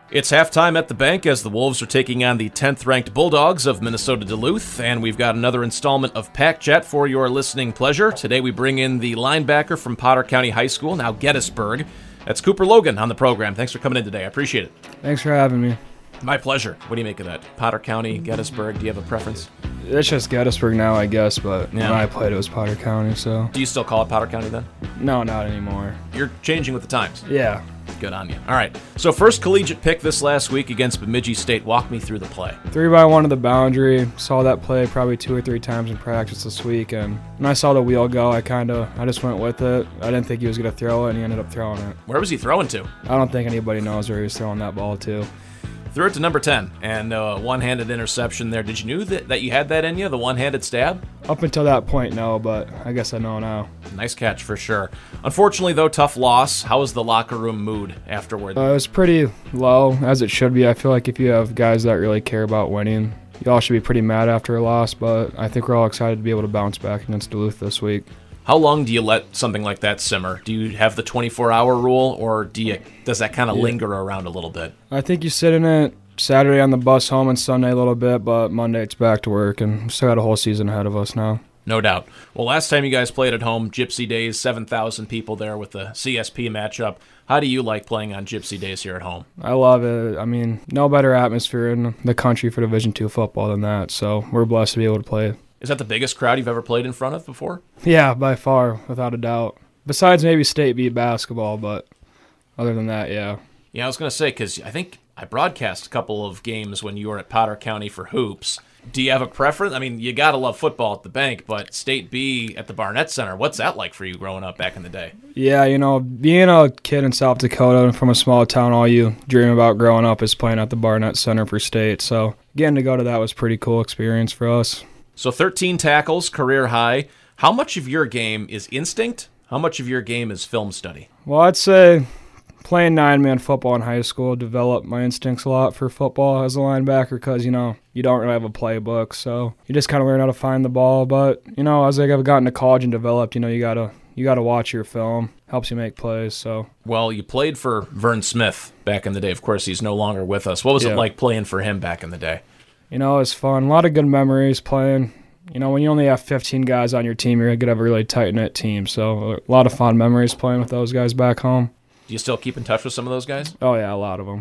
It's halftime at the bank as the Wolves are taking on the 10th-ranked Bulldogs of Minnesota Duluth, and we've got another installment of Pack Chat for your listening pleasure. Today we bring in the linebacker from Potter County High School, now Gettysburg. That's Cooper Logan on the program. Thanks for coming in today. I appreciate it. Thanks for having me. My pleasure. What do you make of that? Potter County, Gettysburg, do you have a preference? It's just Gettysburg now, I guess, but Yeah. when I played it was Potter County, so. Do you still call it Potter County then? No, not anymore. You're changing with the times. Yeah. Good on you. All right. So first collegiate pick this last week against Bemidji State. Walk me through the play. 3x1 to the boundary. Saw that play probably 2 or 3 times in practice this week, and when I saw the wheel go, I just went with it. I didn't think he was going to throw it, and he ended up throwing it. Where was he throwing to? I don't think anybody knows where he was throwing that ball to. Threw it to number 10, and one-handed interception there. Did you know that you had that in you, the one-handed stab? Up until that point, no, but I guess I know now. Nice catch for sure. Unfortunately, though, tough loss. How was the locker room mood afterward? It was pretty low, as it should be. I feel like if you have guys that really care about winning, you all should be pretty mad after a loss, but I think we're all excited to be able to bounce back against Duluth this week. How long do you let something like that simmer? Do you have the 24-hour rule, or does that kind of linger around a little bit? I think you sit in it Saturday on the bus home and Sunday a little bit, but Monday it's back to work, and we still got a whole season ahead of us now. No doubt. Well, last time you guys played at home, Gypsy Days, 7,000 people there with the CSP matchup. How do you like playing on Gypsy Days here at home? I love it. I mean, no better atmosphere in the country for Division II football than that, so we're blessed to be able to play. Is that the biggest crowd you've ever played in front of before? Yeah, by far, without a doubt. Besides maybe State B basketball, but other than that, yeah. Yeah, I was going to say, because I think I broadcast a couple of games when you were at Potter County for hoops. Do you have a preference? I mean, you got to love football at the bank, but State B at the Barnett Center, what's that like for you growing up back in the day? Yeah, being a kid in South Dakota and from a small town, all you dream about growing up is playing at the Barnett Center for State. So getting to go to that was a pretty cool experience for us. So 13 tackles, career high. How much of your game is instinct? How much of your game is film study? Well, I'd say playing 9-man football in high school developed my instincts a lot for football as a linebacker because, you don't really have a playbook. So you just kind of learn how to find the ball. But, as I've gotten to college and developed, you got to watch your film. Helps you make plays. So. Well, you played for Vern Smith back in the day. Of course, he's no longer with us. What was it like playing for him back in the day? It was fun. A lot of good memories playing. When you only have 15 guys on your team, you're going to have a really tight-knit team. So a lot of fun memories playing with those guys back home. Do you still keep in touch with some of those guys? Oh, yeah, a lot of them.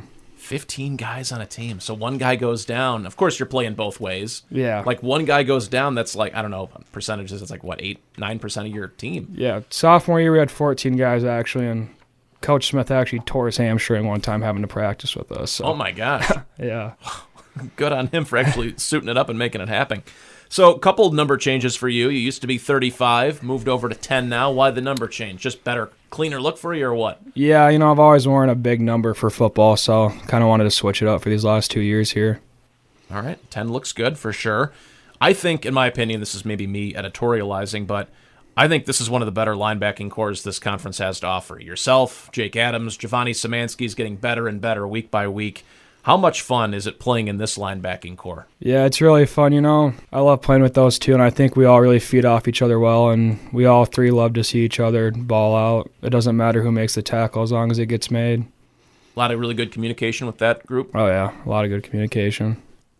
15 guys on a team. So one guy goes down. Of course, you're playing both ways. Yeah. Like one guy goes down, that's like, I don't know, percentages. It's like, what, 8-9% of your team? Yeah. Sophomore year, we had 14 guys, actually, and Coach Smith actually tore his hamstring one time having to practice with us. So. Oh, my gosh. Yeah. Good on him for actually suiting it up and making it happen. So a couple number changes for you. You used to be 35, moved over to 10 now. Why the number change? Just better, cleaner look for you or what? Yeah, I've always worn a big number for football, so kind of wanted to switch it up for these last 2 years here. All right, 10 looks good for sure. I think, in my opinion, this is maybe me editorializing, but I think this is one of the better linebacking cores this conference has to offer. Yourself, Jake Adams, Giovanni Szymanski's getting better and better week by week. How much fun is it playing in this linebacking core? Yeah, it's really fun, I love playing with those two, and I think we all really feed off each other well, and we all three love to see each other ball out. It doesn't matter who makes the tackle as long as it gets made. A lot of really good communication with that group? Oh, yeah, a lot of good communication.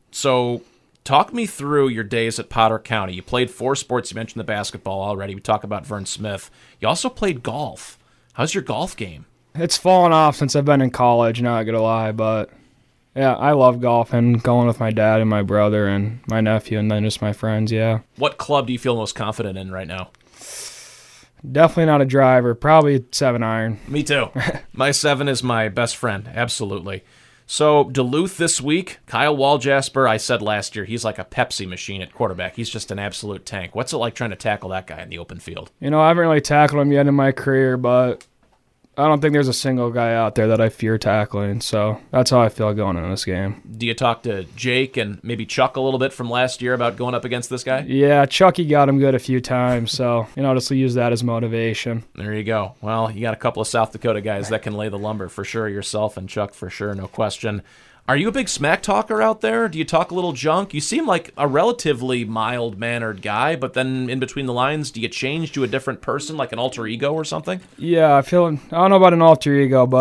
So talk me through your days at Potter County. You played 4 sports. You mentioned the basketball already. We talked about Vern Smith. You also played golf. How's your golf game? It's fallen off since I've been in college, not going to lie, but yeah, I love golfing, going with my dad and my brother and my nephew and then just my friends, yeah. What club do you feel most confident in right now? Definitely not a driver, probably 7-iron. Me too. My 7 is my best friend, absolutely. So Duluth this week, Kyle Waljasper, I said last year, he's like a Pepsi machine at quarterback. He's just an absolute tank. What's it like trying to tackle that guy in the open field? I haven't really tackled him yet in my career, but I don't think there's a single guy out there that I fear tackling, so that's how I feel going in this game. Do you talk to Jake and maybe Chuck a little bit from last year about going up against this guy? Yeah, Chucky got him good a few times, so, just use that as motivation. There you go. Well, you got a couple of South Dakota guys that can lay the lumber for sure, yourself and Chuck for sure, no question. Are you a big smack talker out there? Do you talk a little junk? You seem like a relatively mild-mannered guy, but then in between the lines, do you change to a different person, like an alter ego or something? Yeah, I don't know about an alter ego, but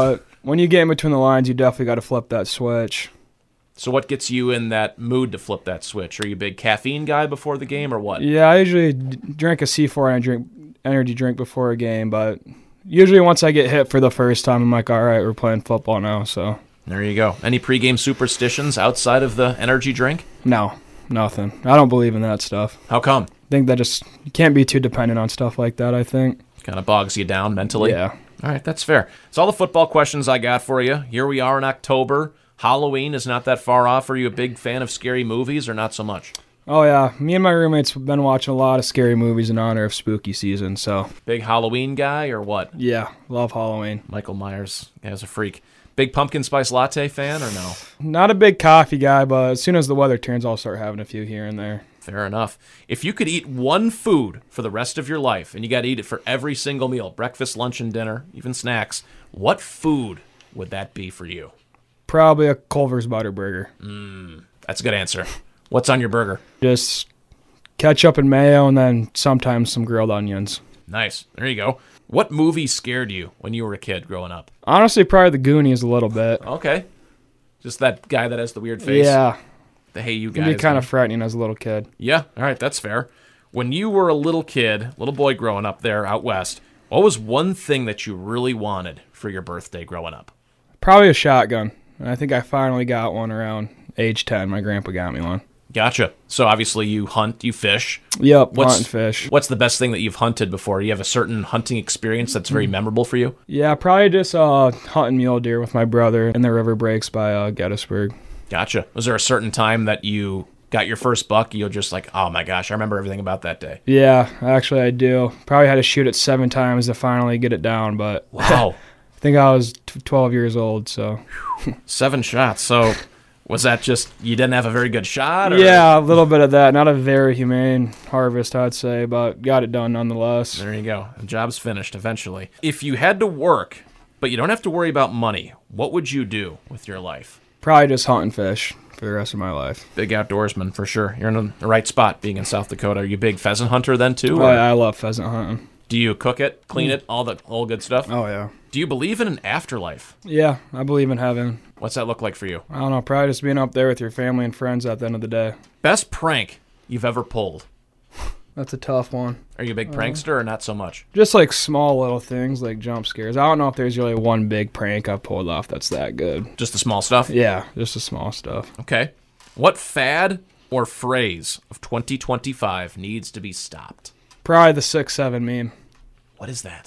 when you get in between the lines, you definitely got to flip that switch. So what gets you in that mood to flip that switch? Are you a big caffeine guy before the game or what? Yeah, I usually drink a C4 energy drink before a game, but usually once I get hit for the first time, I'm like, all right, we're playing football now. So there you go. Any pregame superstitions outside of the energy drink? No, nothing. I don't believe in that stuff. How come? I think that you can't be too dependent on stuff like that, I think. Kind of bogs you down mentally? Yeah. All right, that's fair. It's all the football questions I got for you. Here we are in October. Halloween is not that far off. Are you a big fan of scary movies or not so much? Oh, yeah. Me and my roommates have been watching a lot of scary movies in honor of spooky season, so. Big Halloween guy or what? Yeah, love Halloween. Michael Myers is a freak. Big pumpkin spice latte fan or no? Not a big coffee guy, but as soon as the weather turns, I'll start having a few here and there. Fair enough. If you could eat one food for the rest of your life, and you got to eat it for every single meal, breakfast, lunch, and dinner, even snacks, what food would that be for you? Probably a Culver's Butterburger. That's a good answer. What's on your burger? Just ketchup and mayo, and then sometimes some grilled onions. Nice. There you go. What movie scared you when you were a kid growing up? Honestly, probably the Goonies a little bit. Okay. Just that guy that has the weird face? Yeah. The hey you It guys. can be kind of frightening as a little kid. Yeah, all right, that's fair. When you were a little kid, little boy growing up there out west, what was one thing that you really wanted for your birthday growing up? Probably a shotgun. And I think I finally got one around age 10. My grandpa got me one. Gotcha. So obviously you hunt, you fish. Yep, hunt and fish. What's the best thing that you've hunted before? You have a certain hunting experience that's very memorable for you? Yeah, probably just hunting mule deer with my brother in the river breaks by Gettysburg. Gotcha. Was there a certain time that you got your first buck? You're just like, oh my gosh, I remember everything about that day. Yeah, actually I do. Probably had to shoot it 7 times to finally get it down, but wow. I think I was 12 years old, so. 7 shots. So was that just you didn't have a very good shot? Or? Yeah, a little bit of that. Not a very humane harvest, I'd say, but got it done nonetheless. There you go. The job's finished eventually. If you had to work, but you don't have to worry about money, what would you do with your life? Probably just hunt and fish for the rest of my life. Big outdoorsman, for sure. You're in the right spot being in South Dakota. Are you a big pheasant hunter then, too? Oh, I love pheasant hunting. Do you cook it, clean it, all good stuff? Oh, yeah. Do you believe in an afterlife? Yeah, I believe in heaven. What's that look like for you? I don't know, probably just being up there with your family and friends at the end of the day. Best prank you've ever pulled? That's a tough one. Are you a big prankster or not so much? Just like small little things like jump scares. I don't know if there's really one big prank I've pulled off that's that good. Just the small stuff? Yeah, just the small stuff. Okay. What fad or phrase of 2025 needs to be stopped? Probably the 6'7" meme. What is that?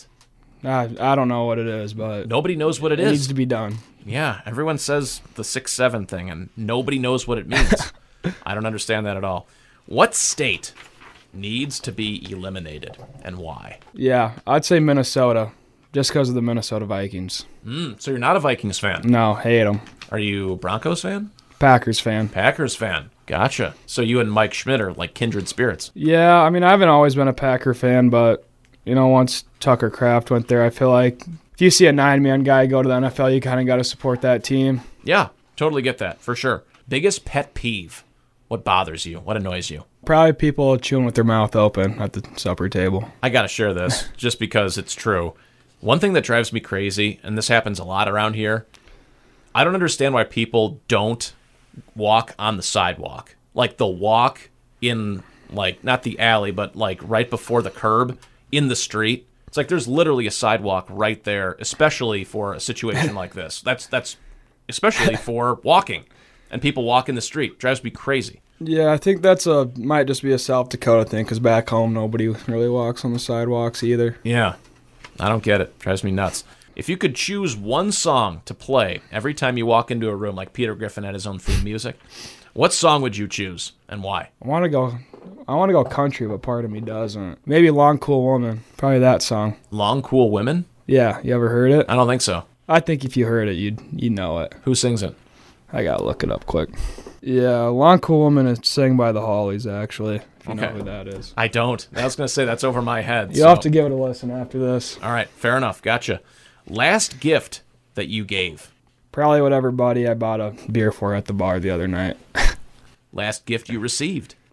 I don't know what it is, but nobody knows what it is. is. It needs to be done. Yeah, everyone says the 6'7" thing, and nobody knows what it means. I don't understand that at all. What state needs to be eliminated, and why? Yeah, I'd say Minnesota, just because of the Minnesota Vikings. So you're not a Vikings fan? No, hate them. Are you a Broncos fan? Packers fan. Packers fan. Gotcha. So you and Mike Schmidt are like kindred spirits. Yeah, I mean, I haven't always been a Packer fan, but, you know, once Tucker Kraft went there, I feel like if you see a 9-man guy go to the NFL, you kind of got to support that team. Yeah, totally get that, for sure. Biggest pet peeve? What bothers you? What annoys you? Probably people chewing with their mouth open at the supper table. I got to share this just because it's true. One thing that drives me crazy, and this happens a lot around here, I don't understand why people don't walk on the sidewalk. Like they'll walk in, like, not the alley, but like right before the curb in the street. It's like there's literally a sidewalk right there, especially for a situation like this. That's especially for walking. And people walk in the street. Drives me crazy. Yeah, I think might just be a South Dakota thing, because back home nobody really walks on the sidewalks either. Yeah, I don't get it. Drives me nuts. If you could choose one song to play every time you walk into a room, like Peter Griffin had his own theme music, what song would you choose and why? I want to go country, but part of me doesn't. Maybe Long Cool Woman. Probably that song. Long Cool Women? Yeah, you ever heard it? I don't think so. I think if you heard it, you'd know it. Who sings it? I gotta look it up quick. Yeah, Long Cool Woman is sang by the Hollies, actually, if you know who that is. I don't. I was going to say that's over my head. You'll have to give it a listen after this. All right, fair enough. Gotcha. Last gift that you gave? Probably whatever buddy I bought a beer for at the bar the other night. Last gift you received?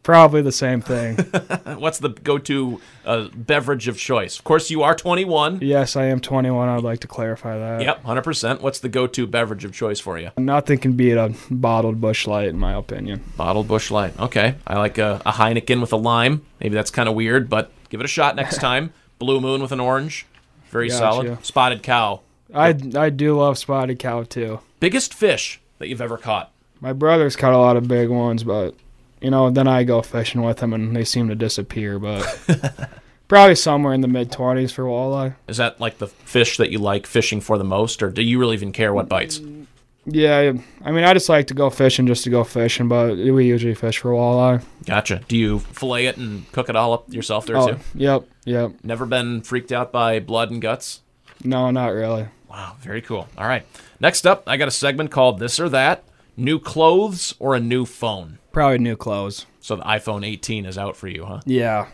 Probably the same thing. What's the go-to beverage of choice? Of course, you are 21. Yes, I am 21. I would like to clarify that. Yep, 100%. What's the go-to beverage of choice for you? Nothing can beat a bottled Busch Light, in my opinion. Bottled Busch Light. Okay. I like a Heineken with a lime. Maybe that's kind of weird, but give it a shot next time. Blue Moon with an orange. Very Gotcha. solid. Spotted Cow. I do love Spotted Cow, too. Biggest fish that you've ever caught? My brother's caught a lot of big ones, but, then I go fishing with him, and they seem to disappear, but probably somewhere in the mid-20s for walleye. Is that like the fish that you like fishing for the most, or do you really even care what bites? Yeah, I just like to go fishing just to go fishing, but we usually fish for walleye. Gotcha. Do you fillet it and cook it all up yourself there, too? Yep. Never been freaked out by blood and guts? No, not really. Wow, very cool. All right. Next up, I got a segment called This or That. New clothes or a new phone? Probably new clothes. So the iPhone 18 is out for you, huh? Yeah,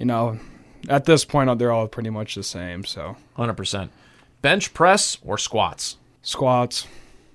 at this point, they're all pretty much the same, so. 100%. Bench press or squats? Squats.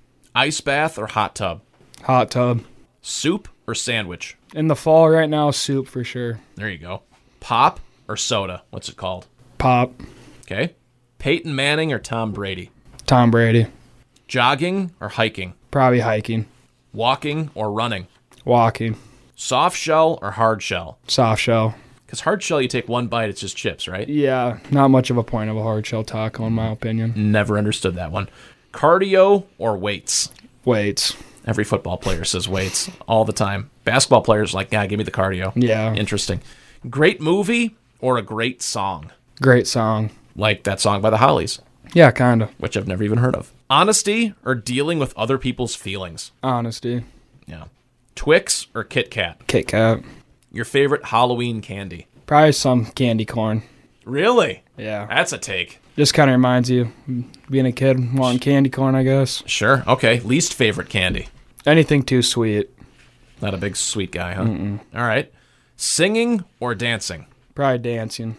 Ice bath or hot tub? Hot tub. Soup or sandwich? In the fall right now, soup for sure. There you go. Pop or soda? What's it called? Pop. Okay. Peyton Manning or Tom Brady? Tom Brady. Jogging or hiking? Probably hiking. Walking or running? Walking. Soft shell or hard shell? Soft shell. Because hard shell, you take one bite, it's just chips, right? Yeah, not much of a point of a hard shell taco in my opinion. Never understood that one. Cardio or weights? Weights. Every football player says weights all the time. Basketball players like, give me the cardio. Yeah. Interesting. Great movie or a great song? Great song. Like that song by the Hollies, Yeah, kind of. which I've never even heard of. Honesty or dealing with other people's feelings? Honesty. Yeah. Twix or Kit Kat? Kit Kat. Your favorite Halloween candy? Probably some candy corn. Really? Yeah. That's a take. Just kind of reminds you, being a kid, wanting candy corn, I guess. Sure. Okay. Least favorite candy? Anything too sweet. Not a big sweet guy, huh? All right. Singing or dancing? Probably dancing.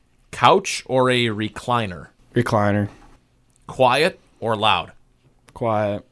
Couch or a recliner? Recliner. Quiet or loud? Quiet.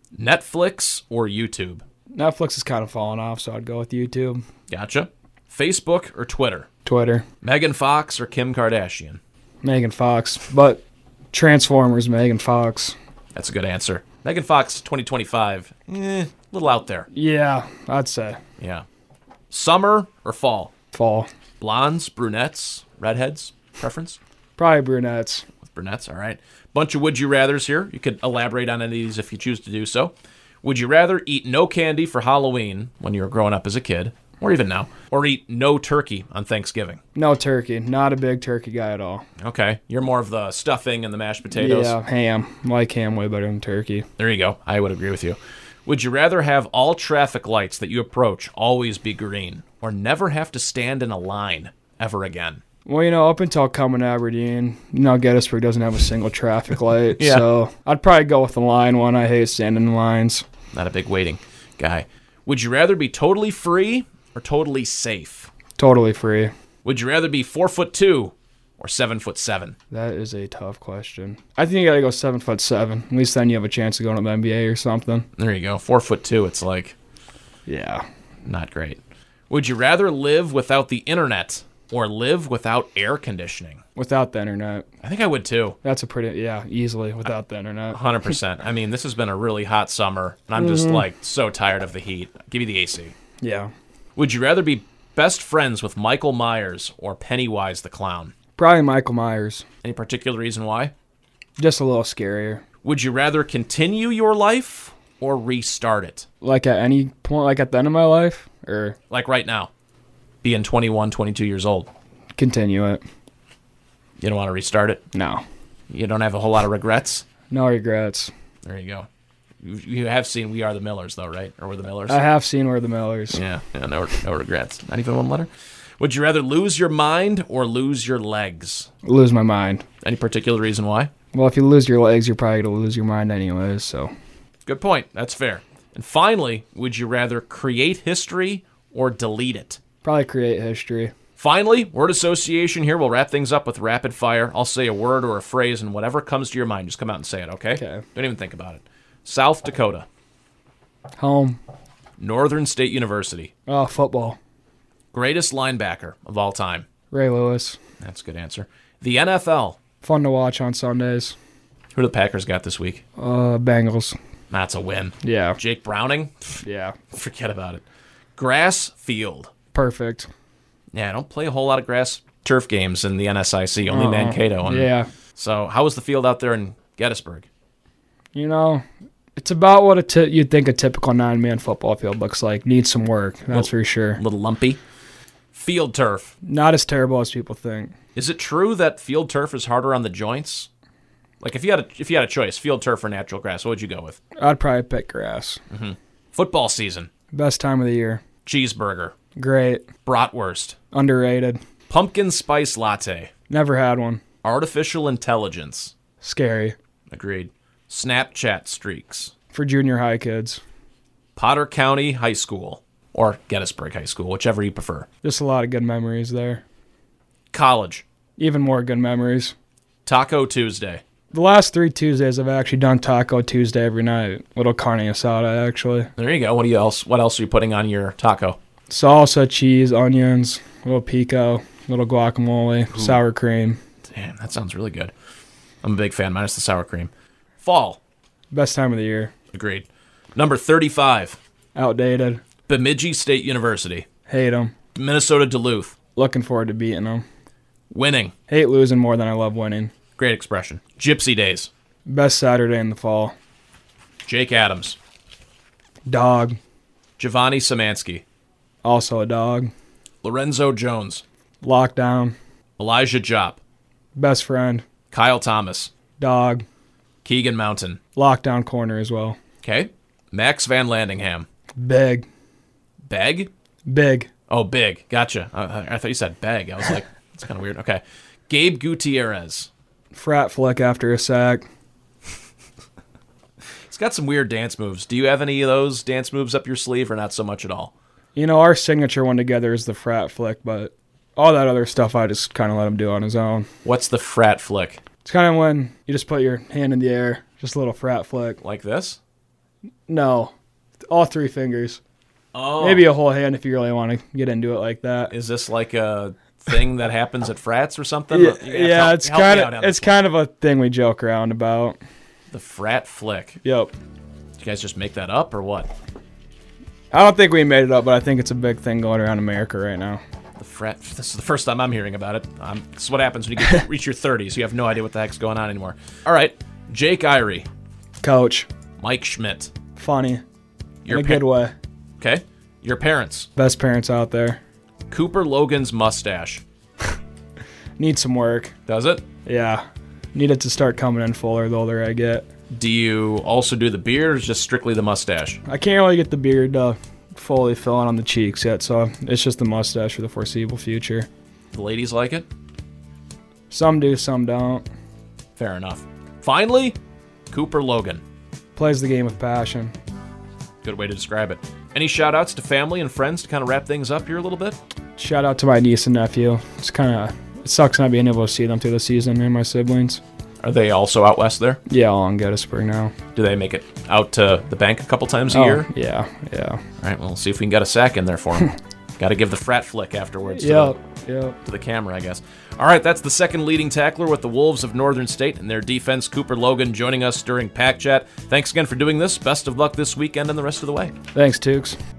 Netflix or YouTube? Netflix is kind of falling off, so I'd go with YouTube. Gotcha. Facebook or Twitter? Twitter. Megan Fox or Kim Kardashian? Megan Fox. But Transformers, Megan Fox. That's a good answer. Megan Fox 2025, a little out there. Yeah, I'd say. Yeah. Summer or fall? Fall. Blondes, brunettes, redheads? Preference? Probably brunettes. With brunettes, all right. Bunch of would you rathers here. You could elaborate on any of these if you choose to do so. Would you rather eat no candy for Halloween when you were growing up as a kid, or even now, or eat no turkey on Thanksgiving? No turkey. Not a big turkey guy at all. Okay. You're more of the stuffing and the mashed potatoes. Yeah, ham. Like ham way better than turkey. There you go. I would agree with you. Would you rather have all traffic lights that you approach always be green, or never have to stand in a line ever again? Well, up until coming to Aberdeen, Gettysburg doesn't have a single traffic light. Yeah. So I'd probably go with the line one. I hate standing in lines. Not a big waiting guy. Would you rather be totally free or totally safe? Totally free. Would you rather be 4'2" or 7'7"? That is a tough question. I think you gotta go 7'7". At least then you have a chance of going to the NBA or something. There you go. 4'2". It's like Yeah. not great. Would you rather live without the internet or live without air conditioning? Without the internet. I think I would too. That's easily without the internet. 100%. I mean, this has been a really hot summer, and I'm just so tired of the heat. Give me the AC. Yeah. Would you rather be best friends with Michael Myers or Pennywise the Clown? Probably Michael Myers. Any particular reason why? Just a little scarier. Would you rather continue your life or restart it? Like at any point, like at the end of my life? Or Like right now, being 21, 22 years old. continue it? You don't want to restart it? No. You don't have a whole lot of regrets? No regrets. There you go. You have seen We Are the Millers, though, right? Or We're the Millers? I have seen We're the Millers. Yeah, no regrets. Not even one letter. Would you rather lose your mind or lose your legs? Lose my mind. Any particular reason why? Well, if you lose your legs, you're probably going to lose your mind anyways, so. Good point. That's fair. And finally, would you rather create history or delete it? Probably create history. Finally, word association here. We'll wrap things up with rapid fire. I'll say a word or a phrase, and whatever comes to your mind, just come out and say it, okay? Okay. Don't even think about it. South Dakota. Home. Northern State University. Oh, football. Greatest linebacker of all time. Ray Lewis. That's a good answer. The NFL. Fun to watch on Sundays. Who do the Packers got this week? Bengals. That's a win. Yeah. Jake Browning? Yeah. Forget about it. Grass field. Perfect. Yeah, I don't play a whole lot of grass turf games in the NSIC, only Mankato. Yeah. So how was the field out there in Gettysburg? You know, it's about what you'd think a typical 9-man football field looks like. Needs some work, that's for sure. A little lumpy. Field turf. Not as terrible as people think. Is it true that field turf is harder on the joints? Like if you had a choice, field turf or natural grass, what would you go with? I'd probably pick grass. Mm-hmm. Football season. Best time of the year. Cheeseburger. Great. Bratwurst. Underrated. Pumpkin spice latte. Never had one. Artificial intelligence. Scary. Agreed. Snapchat streaks. For junior high kids. Potter County High School. Or Gettysburg High School, whichever you prefer. Just a lot of good memories there. College. Even more good memories. Taco Tuesday. The last 3 Tuesdays I've actually done Taco Tuesday every night. Little carne asada, actually. There you go. What else are you putting on your taco? Salsa, cheese, onions, little pico, little guacamole, sour cream. Damn, that sounds really good. I'm a big fan, minus the sour cream. Fall. Best time of the year. Agreed. Number 35. Outdated. Bemidji State University. Hate them. Minnesota Duluth. Looking forward to beating them. Winning. Hate losing more than I love winning. Great expression. Gypsy Days. Best Saturday in the fall. Jake Adams. Dog. Giovanni Samansky. Also a dog. Lorenzo Jones. Lockdown. Elijah Jopp. Best friend. Kyle Thomas. Dog. Keegan Mountain. Lockdown corner as well. Okay. Max Van Landingham. Big. Beg? Big. Oh, big. Gotcha. I thought you said beg. I was like, that's kind of weird. Okay. Gabe Gutierrez. Frat flick after a sack. He's got some weird dance moves. Do you have any of those dance moves up your sleeve or not so much at all? You know, our signature one together is the frat flick, but all that other stuff I just kind of let him do on his own. What's the frat flick? It's kind of when you just put your hand in the air, just a little frat flick. Like this? No. All 3 fingers. Oh. Maybe a whole hand if you really want to get into it like that. Is this like a thing that happens at frats or something? Yeah, it's kind of a thing we joke around about. The frat flick. Yep. Did you guys just make that up or what? I don't think we made it up, but I think it's a big thing going around America right now. The frat. This is the first time I'm hearing about it. This is what happens when you reach your 30s. You have no idea what the heck's going on anymore. All right. Jake Irie. Coach. Mike Schmidt. Funny. In a good way. Okay. Your parents. Best parents out there. Cooper Logan's mustache. Need some work. Does it? Yeah. Need it to start coming in fuller the older I get. Do you also do the beard or is just strictly the mustache? I can't really get the beard fully filling on the cheeks yet, so it's just the mustache for the foreseeable future. The ladies like it? Some do, some don't. Fair enough. Finally, Cooper Logan. Plays the game with passion. Good way to describe it. Any shout-outs to family and friends to kind of wrap things up here a little bit? Shout out to my niece and nephew. It sucks not being able to see them through the season, and my siblings. Are they also out west there? Yeah, all in Gettysburg now. Do they make it out to the bank a couple times a year? Yeah. All right, well, we'll see if we can get a sack in there for them. Got to give the frat flick afterwards Yep. to the camera, I guess. All right, that's the second leading tackler with the Wolves of Northern State and their defense, Cooper Logan, joining us during Pack Chat. Thanks again for doing this. Best of luck this weekend and the rest of the way. Thanks, Tukes.